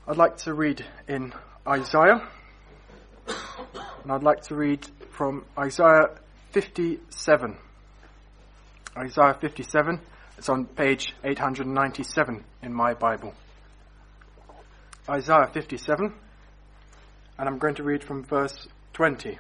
I'd like to read in Isaiah, and I'd like to read from Isaiah 57. Isaiah 57, it's on page 897 in my Bible. Isaiah 57, and I'm going to read from verse 20.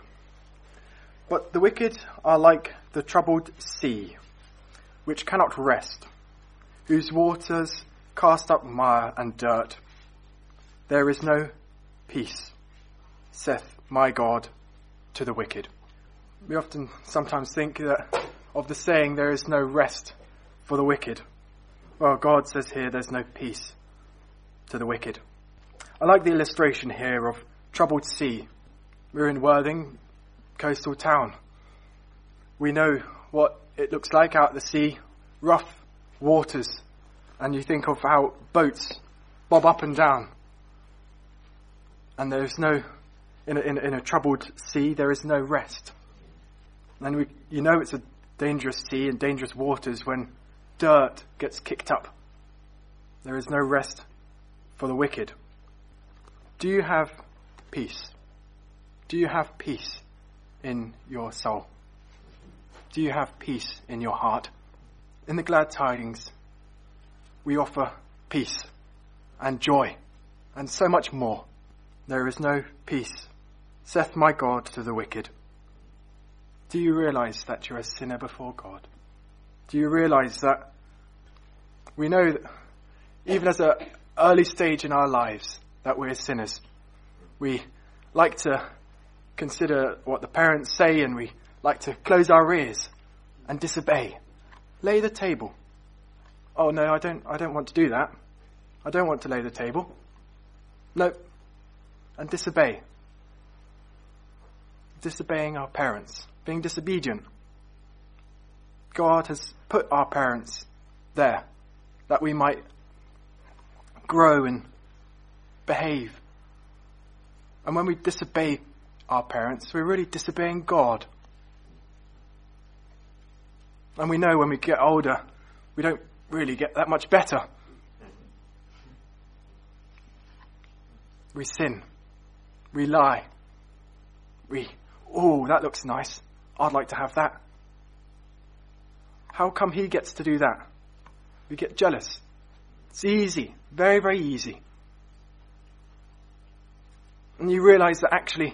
But the wicked are like the troubled sea, which cannot rest, whose waters cast up mire and dirt. There is no peace, saith my God, to the wicked. We often sometimes think that of the saying, there is no rest for the wicked. Well, God says here there's no peace to the wicked. I like the illustration here of troubled sea. We're in Worthing, coastal town. We know what it looks like out at the sea, rough waters, and you think of how boats bob up and down. And there is no, in a troubled sea, there is no rest. And you know it's a dangerous sea and dangerous waters when dirt gets kicked up. There is no rest for the wicked. Do you have peace? Do you have peace in your soul? Do you have peace in your heart? In the glad tidings, we offer peace and joy and so much more. There is no peace, saith my God, to the wicked. Do you realize that you're a sinner before God? Do you realize that we know that even as an early stage in our lives that we're sinners? We like to consider what the parents say, and we like to close our ears and disobey. Lay the table. Oh no, I don't want to do that. I don't want to lay the table. No. And disobey. Disobeying our parents. Being disobedient. God has put our parents there that we might grow and behave. And when we disobey our parents, we're really disobeying God. And we know when we get older, we don't really get that much better. We sin. We lie. That looks nice. I'd like to have that. How come he gets to do that? We get jealous. It's easy. Very, very easy. And you realize that actually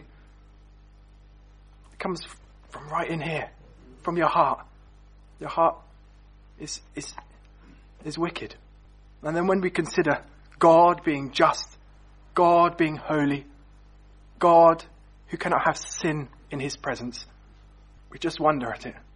it comes from right in here, from your heart. Your heart is wicked. And then when we consider God being just, God being holy, God who cannot have sin in his presence, we just wonder at it.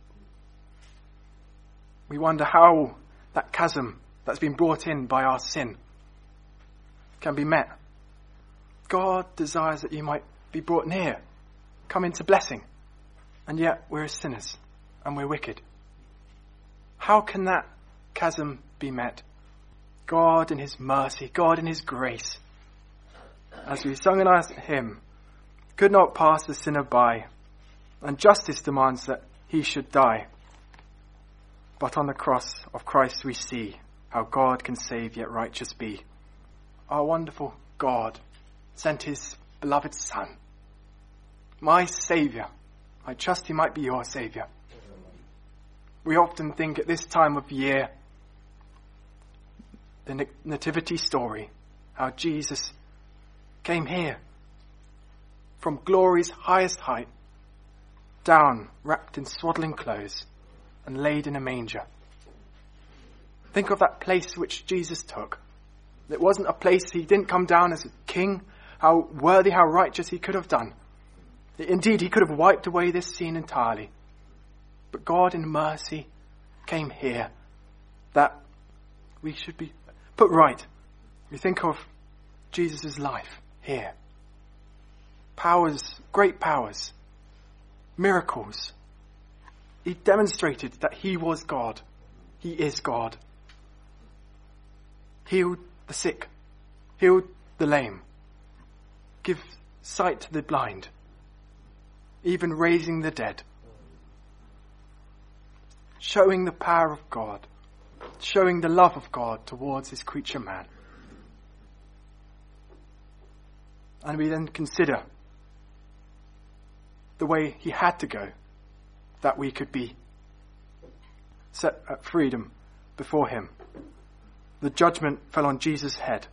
We wonder how that chasm that's been brought in by our sin can be met. God desires that you might be brought near, come into blessing, and yet we're sinners and we're wicked. How can that chasm be met? God in his mercy, God in his grace, as we sung in our hymn, could not pass the sinner by, and justice demands that he should die. But on the cross of Christ we see how God can save yet righteous be. Our wonderful God sent his beloved Son, my Saviour. I trust he might be your Saviour. We often think at this time of year, the nativity story, how Jesus came here from glory's highest height, down, wrapped in swaddling clothes, and laid in a manger. Think of that place which Jesus took. It wasn't a place, he didn't come down as a king, how worthy, how righteous he could have done. Indeed, he could have wiped away this scene entirely. But God in mercy came here that we should be put right. We think of Jesus' life here. Powers, great powers, miracles. He demonstrated that he was God. He is God. Healed the sick, healed the lame, give sight to the blind, even raising the dead. Showing the power of God, showing the love of God towards his creature man. And we then consider the way he had to go, that we could be set at freedom before him. The judgment fell on Jesus' head.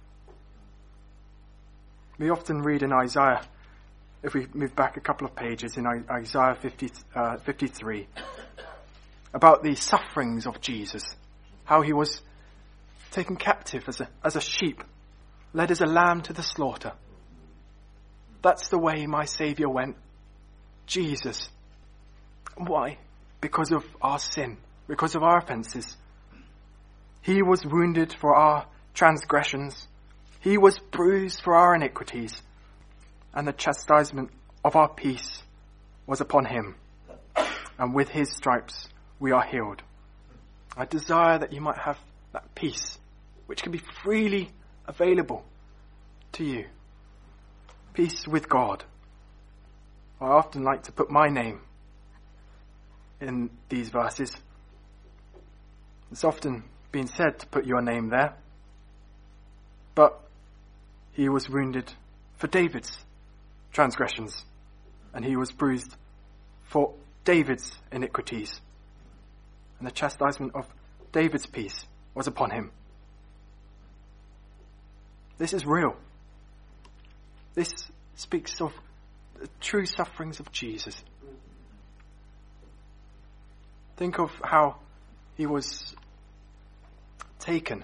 We often read in Isaiah, if we move back a couple of pages, in Isaiah 53, about the sufferings of Jesus, how he was taken captive as a sheep, led as a lamb to the slaughter. That's the way my Saviour went. Jesus. Why? Because of our sin, because of our offences. He was wounded for our transgressions. He was bruised for our iniquities. And the chastisement of our peace was upon him. And with his stripes we are healed. I desire that you might have that peace, which can be freely available to you. Peace with God. I often like to put my name in these verses. It's often been said to put your name there. But he was wounded for David's transgressions, and he was bruised for David's iniquities. And the chastisement of David's peace was upon him. This is real. This speaks of the true sufferings of Jesus. Think of how he was taken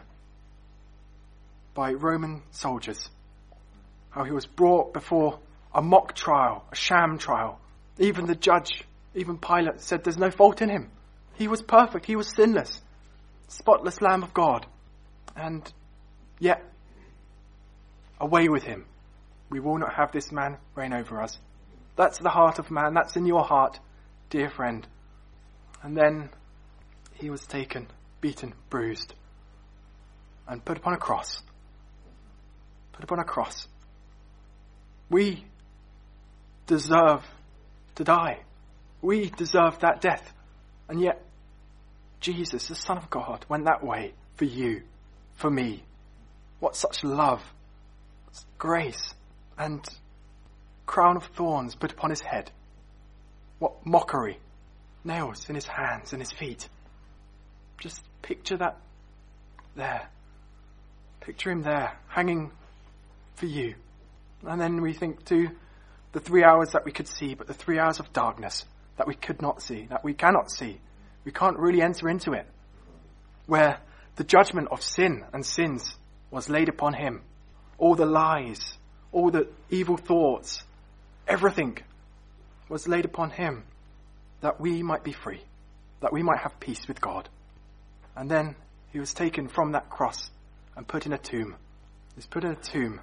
by Roman soldiers, how he was brought before a mock trial, a sham trial. Even the judge, even Pilate said there's no fault in him. He was perfect, he was sinless, spotless Lamb of God. And yet, away with him. We will not have this man reign over us. That's the heart of man. That's in your heart, dear friend. And then he was taken, beaten, bruised, and put upon a cross. Put upon a cross. We deserve to die. We deserve that death. And yet, Jesus, the Son of God, went that way for you, for me. What such love, grace, and crown of thorns put upon his head. What mockery. Nails in his hands and his feet. Just picture that there. Picture him there, hanging for you. And then we think to the 3 hours that we could see, but the 3 hours of darkness that we could not see, that we cannot see. We can't really enter into it. Where the judgment of sin and sins was laid upon him. All the lies, all the evil thoughts, everything was laid upon him, that we might be free, that we might have peace with God. And then he was taken from that cross and put in a tomb. He was put in a tomb.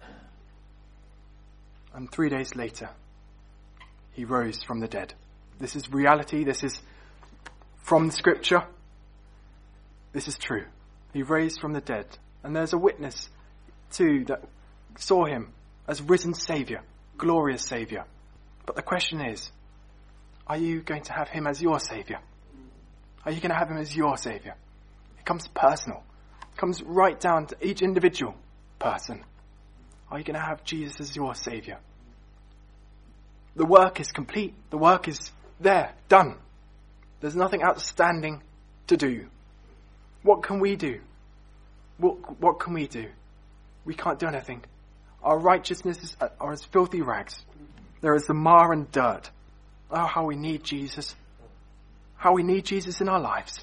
And 3 days later, he rose from the dead. This is reality. This is from Scripture. This is true. He raised from the dead. And there's a witness too that saw him as risen Saviour, glorious Saviour. But the question is, are you going to have him as your Saviour? Are you going to have him as your Saviour? It comes personal. It comes right down to each individual person. Are you going to have Jesus as your Saviour? The work is complete. The work is there, done. There's nothing outstanding to do. What can we do? What can we do? We can't do anything. Our righteousnesses are as filthy rags. There is the mire and dirt. Oh, how we need Jesus. How we need Jesus in our lives.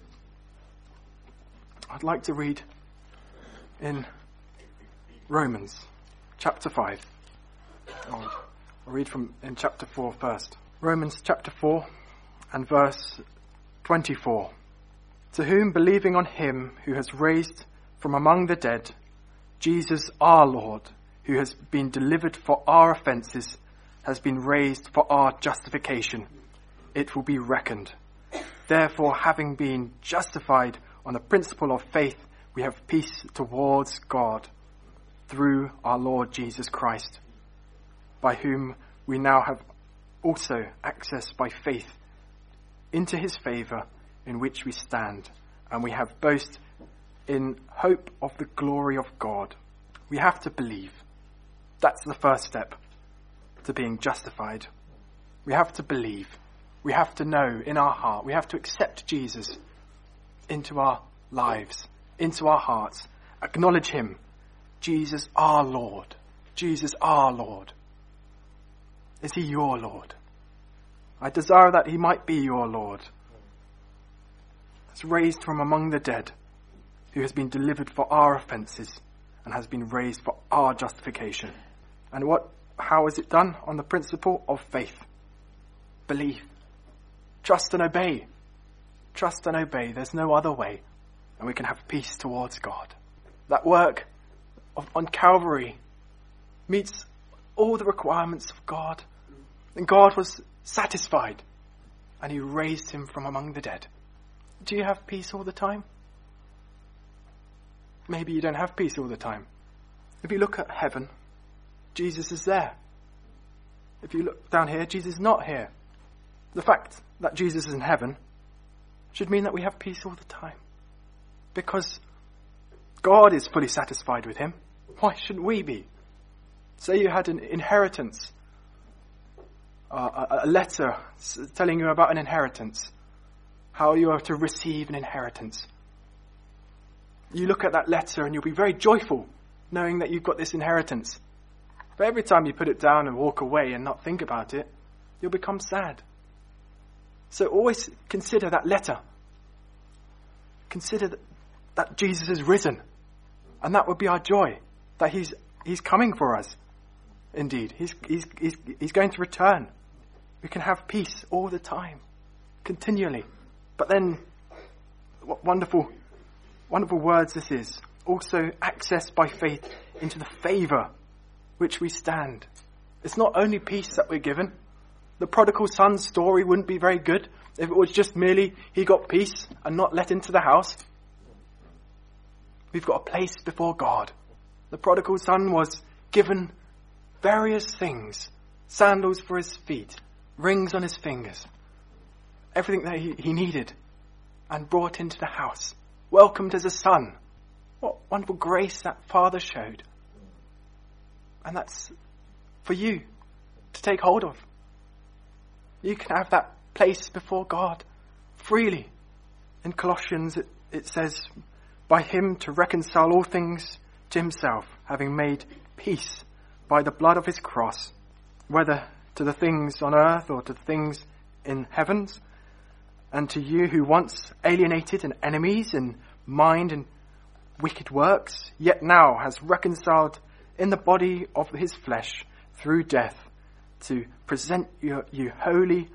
I'd like to read in Romans chapter 5. I'll read in chapter 4 first. Romans chapter 4 and verse 24. To whom, believing on him who has raised from among the dead, Jesus our Lord, who has been delivered for our offences, has been raised for our justification, it will be reckoned. Therefore, having been justified on the principle of faith, we have peace towards God through our Lord Jesus Christ, by whom we now have also access by faith into his favour, in which we stand, and we have boast in hope of the glory of God. We have to believe. That's the first step to being justified. We have to believe. We have to know in our heart. We have to accept Jesus into our lives, into our hearts. Acknowledge him. Jesus our Lord. Jesus our Lord. Is he your Lord? I desire that he might be your Lord. He's raised from among the dead, who has been delivered for our offences and has been raised for our justification. And how is it done? On the principle of faith. Believe. Trust and obey. Trust and obey. There's no other way. And we can have peace towards God. That work on Calvary meets all the requirements of God. And God was satisfied. And he raised him from among the dead. Do you have peace all the time? Maybe you don't have peace all the time. If you look at heaven, Jesus is there. If you look down here, Jesus is not here. The fact that Jesus is in heaven should mean that we have peace all the time. Because God is fully satisfied with him. Why shouldn't we be? Say you had an inheritance, a letter telling you about an inheritance, how you are to receive an inheritance. You look at that letter and you'll be very joyful knowing that you've got this inheritance. But every time you put it down and walk away and not think about it, you'll become sad. So always consider that letter. Consider that Jesus is risen. And that would be our joy. That he's coming for us. Indeed. He's going to return. We can have peace all the time. Continually. But then, what wonderful words this is. Also access by faith into the favour which we stand. It's not only peace that we're given. The prodigal son's story wouldn't be very good if it was just merely he got peace and not let into the house. We've got a place before God. The prodigal son was given various things. Sandals for his feet, rings on his fingers, everything that he needed, and brought into the house. Welcomed as a son. What wonderful grace that father showed. And that's for you to take hold of. You can have that place before God freely. In Colossians it says, by him to reconcile all things to himself, having made peace by the blood of his cross, whether to the things on earth or to the things in heavens, and to you who once alienated and enemies in mind and wicked works, yet now has reconciled in the body of his flesh through death, to present you holy,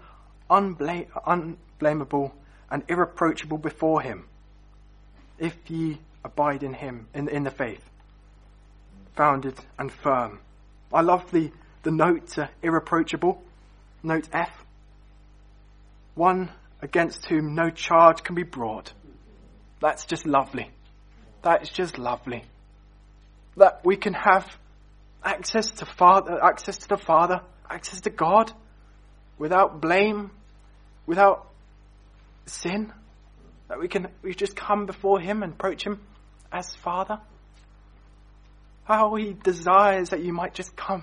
unblameable, and irreproachable before him, if ye abide in him, in the faith, founded and firm. I love the note irreproachable, note F. One against whom no charge can be brought. That's just lovely. That is just lovely. That we can have access to the Father, access to God, without blame, without sin. That we just come before him and approach him as Father. How he desires that you might just come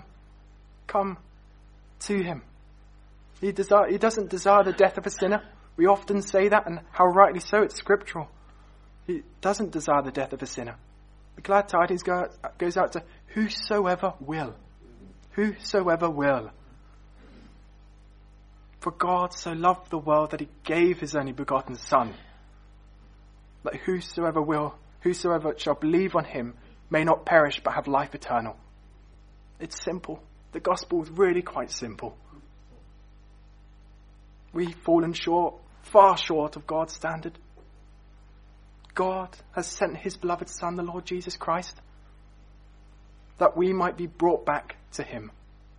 to him. He doesn't desire the death of a sinner. We often say that, and how rightly so, it's scriptural. He doesn't desire the death of a sinner. The glad tidings goes out to whosoever will. Whosoever will. For God so loved the world that he gave his only begotten Son, that whosoever shall believe on him may not perish but have life eternal. It's simple. The gospel is really quite simple. We've fallen short, far short of God's standard. God has sent his beloved Son, the Lord Jesus Christ, that we might be brought back to him.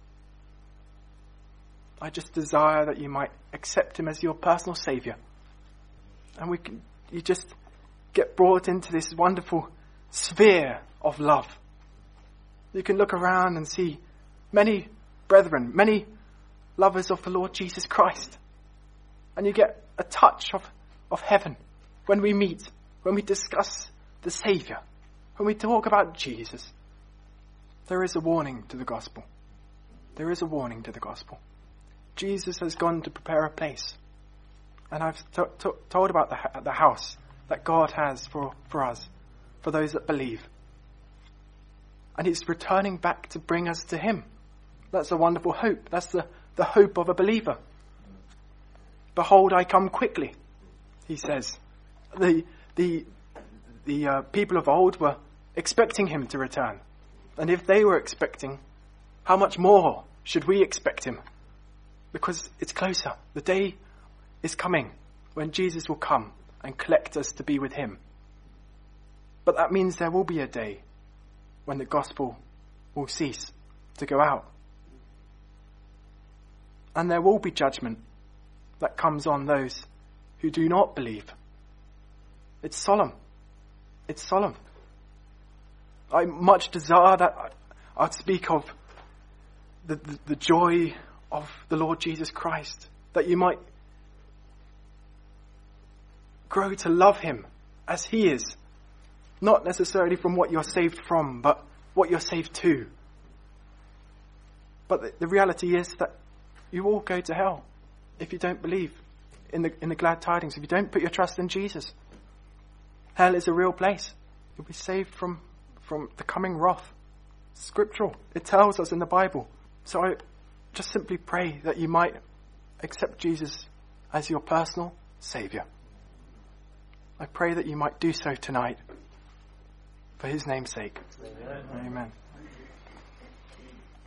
I just desire that you might accept him as your personal Saviour. And you just get brought into this wonderful sphere of love. You can look around and see many brethren, many lovers of the Lord Jesus Christ. And you get a touch of heaven when we meet, when we discuss the Saviour, when we talk about Jesus. There is a warning to the gospel. There is a warning to the gospel. Jesus has gone to prepare a place. And I've told about the house that God has for us, for those that believe. And he's returning back to bring us to him. That's a wonderful hope. That's the hope of a believer. Behold, I come quickly, he says. The people of old were expecting him to return. And if they were expecting, how much more should we expect him? Because it's closer. The day is coming when Jesus will come and collect us to be with him. But that means there will be a day when the gospel will cease to go out. And there will be judgment that comes on those who do not believe. It's solemn. It's solemn. I much desire that I'd speak of the joy of the Lord Jesus Christ, that you might grow to love him as he is, not necessarily from what you're saved from, but what you're saved to. But the reality is that you all go to hell if you don't believe in the glad tidings, if you don't put your trust in Jesus. Hell is a real place. You'll be saved from the coming wrath. Scriptural. It tells us in the Bible. So I just simply pray that you might accept Jesus as your personal Saviour. I pray that you might do so tonight for his name's sake. Amen. Amen.